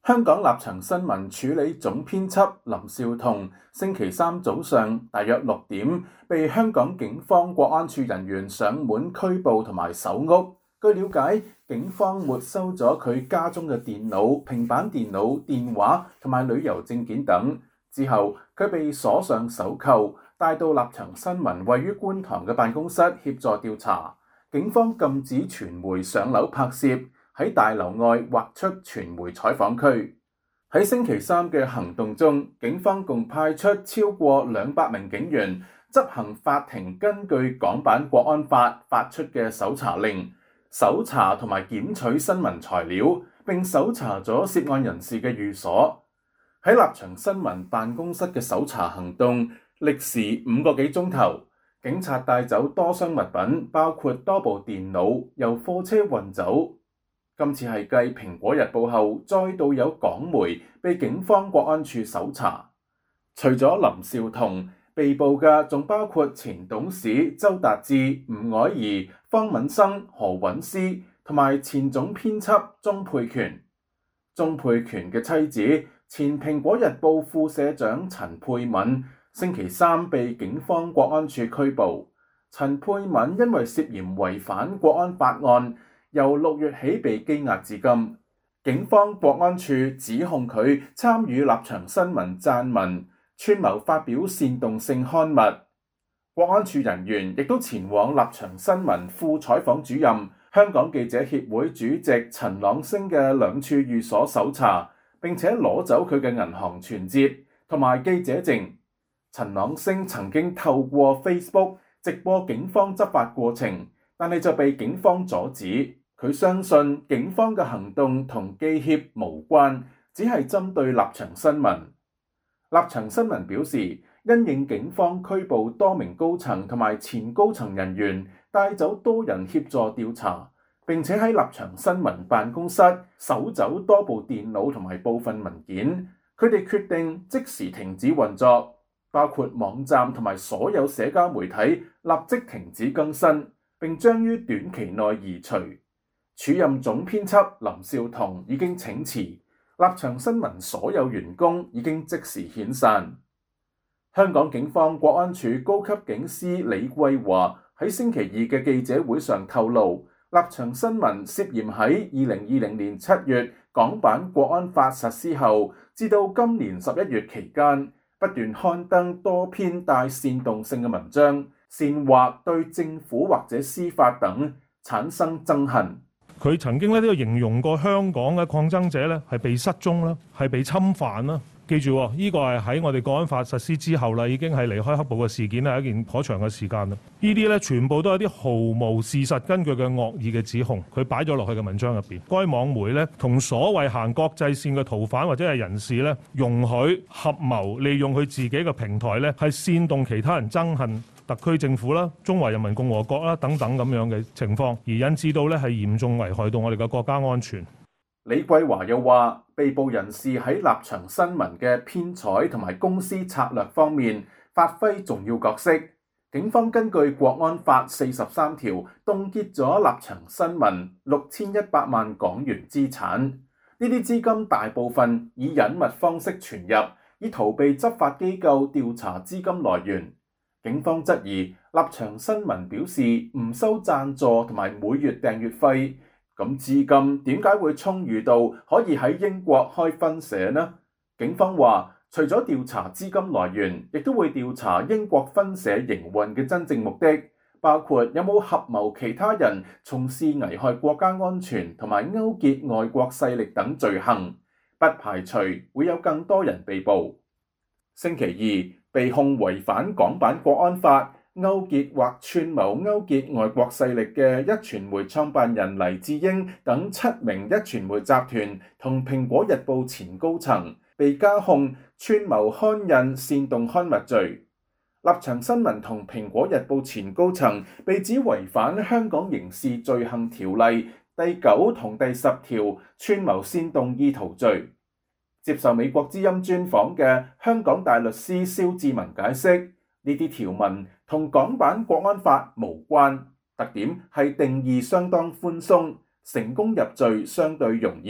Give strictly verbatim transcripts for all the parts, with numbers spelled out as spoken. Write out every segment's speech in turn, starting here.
香港立場新聞處理總編輯林少彤星期三早上大約六點被香港警方國安處人員上門拘捕同埋搜屋。據了解，警方沒收咗佢家中嘅電腦、平板電腦、電話同埋旅遊證件等。之後，佢被鎖上手銬，帶到立場新聞位於觀塘嘅辦公室協助調查。警方禁止傳媒上樓拍攝，喺大樓外劃出傳媒採訪區。喺星期三嘅行動中，警方共派出超過兩百名警員執行法庭根據港版國安法發出嘅搜查令，搜查同埋檢取新聞材料，並搜查咗涉案人士嘅寓所。喺立場新聞辦公室嘅搜查行動歷時五個幾鐘頭，警察帶走多箱物品，包括多部電腦，由貨車運走。今次係繼《蘋果日報》後，再度有港媒被警方國安處搜查。除咗林少彤，被捕嘅仲包括前董事周達志、吳靄儀、方敏生、何韻詩同埋前總編輯鍾沛權。鍾沛權嘅妻子，前《蘋果日報》副社長陳沛敏，星期三被警方國安處拘捕。陳沛敏因為涉嫌違反國安法案，由六月起被羈押至今。警方國安處指控佢參與立場新聞撰文，串謀發表煽動性刊物。國安處人員亦都前往立場新聞副採訪主任、香港記者協會主席陳朗昇嘅兩處寓所搜查，並且攞走佢嘅銀行存摺同埋記者證。陳朗昇曾經透過 Facebook 直播警方執法過程，但係就被警方阻止。佢相信警方嘅行動同記協無關，只係針對立場新聞。立場新聞表示，因應警方拘捕多名高層同埋前高層人員，帶走多人協助調查，並且喺立場新聞辦公室搜走多部電腦同埋部分文件，佢哋決定即時停止運作，包括網站同埋所有社交媒體立即停止更新，並將於短期內移除。署任總編輯林少彤已經請辭，立場新聞所有員工已經即時遣散。香港警方國安處高級警司李桂華喺星期二嘅記者會上透露，立場新聞涉嫌喺二零二零年七月港版國安法實施後，至到今年十一月期間，不斷刊登多篇帶煽動性嘅文章，煽惑對政府或者司法等產生憎恨。 佢曾經咧都形容過香港嘅抗爭者咧係被失蹤啦，係被侵犯啦。記住，呢個係喺我哋國安法實施之後啦，已經係離開黑暴嘅事件係一件頗長嘅時間啦。呢啲咧全部都係啲毫無事實根據嘅惡意嘅指控，佢擺咗落去嘅文章入邊。該網媒咧同所謂行國際線嘅逃犯或者係人士咧，容許合謀利用佢自己嘅平台咧，係煽動其他人憎恨特區政府啦、中華人民共和國啦等等咁樣嘅情況，而引致到咧係嚴重危害到我哋嘅國家安全。 李桂華又話，被捕人士喺立場新聞嘅編採同埋公司策略方面發揮重要角色。警方根據國安法四十三條凍結咗立場新聞六千一百萬港元資產。呢啲資金大部分以隱密方式傳入，以逃避執法機構調查資金來源。警方質疑立場新聞表示唔收贊助同埋每月訂閱費。咁資金點解會充裕到可以喺英國開分社呢？警方話，除咗調查資金來源，亦都會調查英國分社營運嘅真正目的，包括有冇合謀其他人從事危害國家安全同埋勾結外國勢力等罪行，不排除會有更多人被捕。星期二，被控違反港版國安法，勾結或串謀勾結外國勢力嘅壹傳媒創辦人黎智英等七名壹傳媒集團同蘋果日報前高層，被加控串謀刊印煽動刊物罪。立場新聞同蘋果日報前高層被指違反香港刑事罪行條例第九同第十條串謀煽動意圖罪。接受美國之音專訪嘅香港大律師蕭志文解釋，呢啲條文同港版國安法無關，特點係定義相當寬鬆，成功入罪相對容易。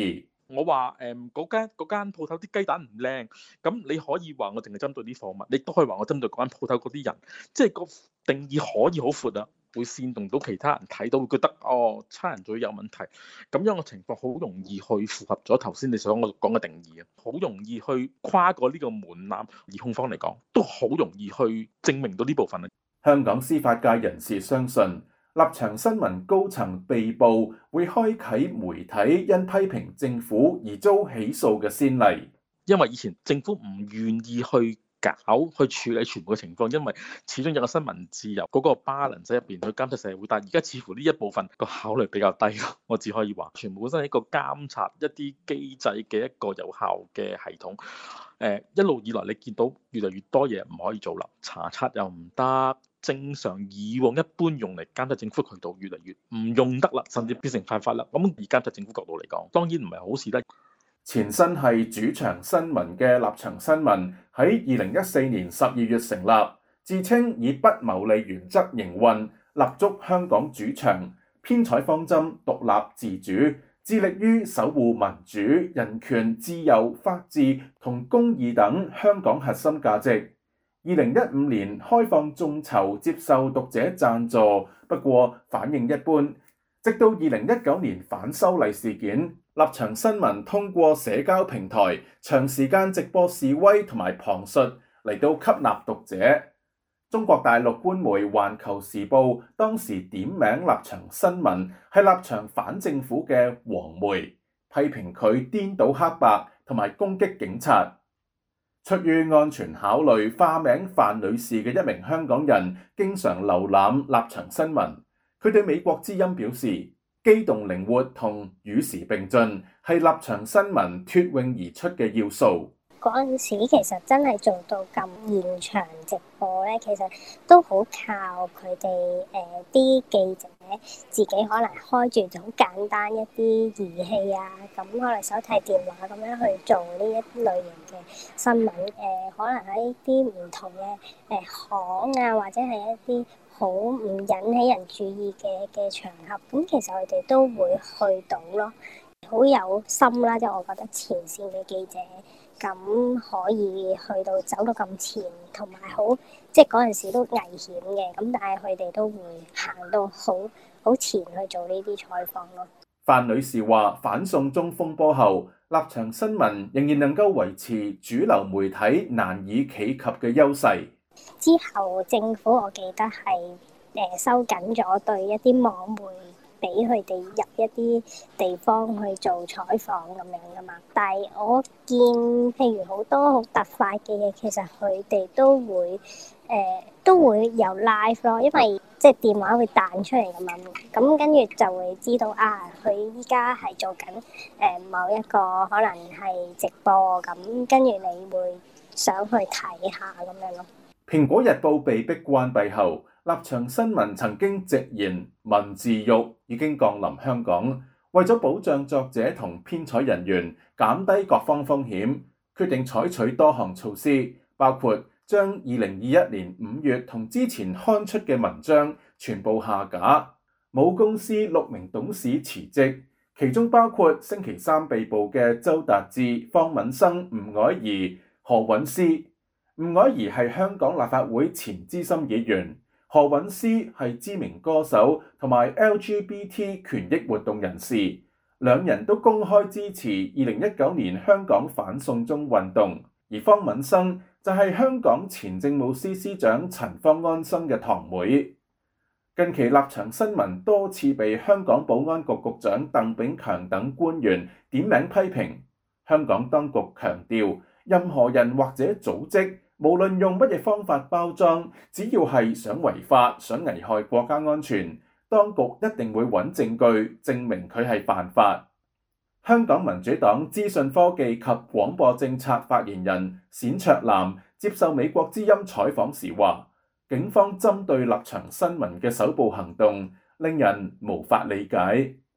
我話誒嗰間嗰間鋪頭啲雞蛋唔靚，咁你可以話我淨係針對啲貨物，你都可以話我針對嗰間鋪頭嗰啲人，即係個定義可以好闊啊，會煽動到其他人睇到會覺得哦差人嘴有問題，咁樣嘅情況好容易去符合咗頭先你想我講嘅定義啊，好容易去跨過呢個門檻，而控方嚟講都好容易去證明到呢部分啊。 香港司法界人士相信，立場新聞高層被捕會開啟媒體因批評政府而遭起訴嘅先例， 因為以前政府唔願意去搞去處理全部嘅情況，因為始終有個新聞自由嗰個 balance 入邊去監察社會，但係而家似乎呢一部分個考慮比較低，我只可以話全部本身係一個監察一啲機制嘅一個有效嘅系統。誒一路以來你見到越嚟越多嘢唔可以做啦，查冊又唔得，正常以往一般用嚟監察政府渠道越嚟越唔用得啦，甚至變成犯法啦。咁以監察政府角度嚟講，當然唔係好事啦。 前身係主場新聞嘅立場新聞喺二零一四年十二月成立，自稱以不牟利原則營運，立足香港主場，編採方針獨立自主，致力於守護民主、人權、自由、法治同公義等香港核心價值。二零一五年開放眾籌接受讀者贊助，不過反應一般。直到二零一九年反修例事件，立場新聞通過社交平台長時間直播示威同埋旁述嚟到吸納讀者。中國大陸官媒《環球時報》當時點名立場新聞係立場反政府嘅黃媒，批評佢顛倒黑白同埋攻擊警察。出於安全考慮，化名范女士嘅一名香港人經常瀏覽立場新聞。佢對美國之音表示，機動靈活同與時並進係立場新聞脫穎而出嘅要素。 嗰陣時其實真係做到咁現場直播咧，其實都好靠佢哋誒啲記者自己可能開住就好簡單一啲儀器啊，咁可能手提電話咁樣去做呢一類型嘅新聞誒、呃，可能喺啲唔同嘅誒行啊，或者係一啲好唔引起人注意嘅嘅場合，咁其實佢哋都會去到咯，好有心啦，即係我覺得前線嘅記者。咁可以去到走到咁前，同埋好即係嗰陣時都危險嘅，咁但係佢哋都會行到好好前去做呢啲採訪咯。 范女士話：反送中風波後，立場新聞仍然能夠維持主流媒體難以企及嘅優勢。 之後政府我記得係誒收緊咗對一啲網媒，俾佢哋入一啲地方去做採訪咁樣噶嘛，但係我見譬如好多好突發嘅嘢，其實佢哋都會誒、呃、都會有 live 咯，因為即係電話會彈出嚟噶嘛，咁跟住就會知道啊，佢依家係做緊誒、呃、某一個可能係直播咁，跟住你會想去睇下咁樣咯。 蘋果日報被逼關閉後，立場新聞曾經直言文字獄已經降臨香港，為咗保障作者同編採人員，減低各方風險，決定採取多項措施，包括將二零二一年五月同之前刊出嘅文章全部下架，母公司六名董事辭職，其中包括星期三被捕嘅周達智、方敏生、吳靄儀、何韻詩。吳靄儀係香港立法會前資深議員，何韻詩係知名歌手同埋 L G B T 權益活動人士，兩人都公開支持二零一九年香港反送中運動。而方敏生就係香港前政務司司長陳方安生嘅堂妹。近期立場新聞多次被香港保安局局長鄧炳強等官員點名批評，香港當局強調，任何人或者組織，無論用乜嘢方法包裝，只要係想違法、想危害國家安全，當局一定會揾證據證明佢係犯法。香港民主黨資訊科技及廣播政策發言人冼卓南接受美國之音採訪時話，警方針對立場新聞嘅首部行動令人無法理解。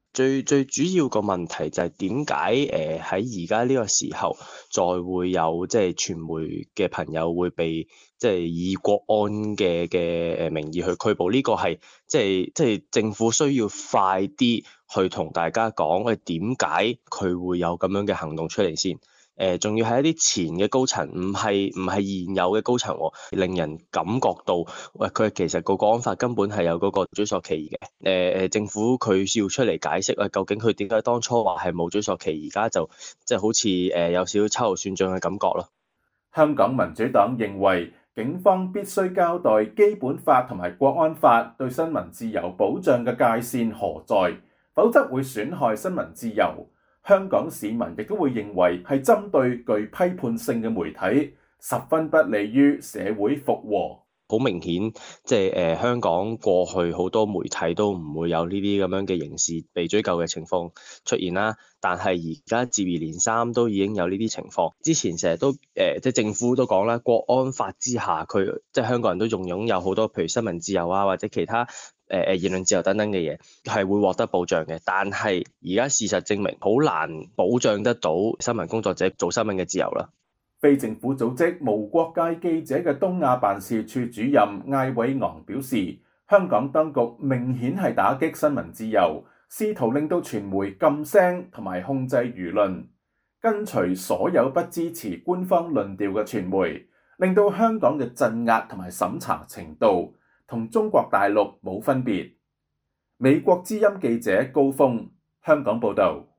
最最主要個問題就係點解誒喺而家呢個時候再會有即係傳媒嘅朋友會被即係以國安嘅嘅誒名義去拘捕？呢個係即係即係政府需要快啲去同大家講，喂，點解佢會有咁樣嘅行動出嚟先？誒，仲要係一啲前嘅高層，唔係唔係現有嘅高層喎，令人感覺到，喂，佢其實個國安法根本係有嗰個追溯期嘅。誒誒，政府佢要出嚟解釋，喂，究竟佢點解當初話係冇追溯期，而家就即係好似誒有少少秋後算賬嘅感覺咯。 香港民主黨認為，警方必須交代基本法同埋國安法對新聞自由保障嘅界線何在，否則會損害新聞自由。香港市民亦都會認為係針對具批判性嘅媒體，十分不利於社會復和。 好明顯，即係誒、呃、香港過去好多媒體都唔會有呢啲咁樣嘅刑事被追究嘅情況出現啦。但係而家接二連三都已經有呢啲情況。之前成日都誒、呃，即係政府都講啦，國安法之下，佢即係香港人都仲擁有好多，譬如新聞自由啊，或者其他誒誒、呃、言論自由等等嘅嘢，係會獲得保障嘅。但係而家事實證明，好難保障得到新聞工作者做新聞嘅自由啦。 非政府組織無國界記者嘅東亞辦事處主任艾偉昂表示，香港當局明顯係打擊新聞自由，試圖令到傳媒禁聲同埋控制輿論，跟隨所有不支持官方論調嘅傳媒，令到香港嘅鎮壓同埋審查程度同中國大陸冇分別。美國之音記者高峰，香港報導。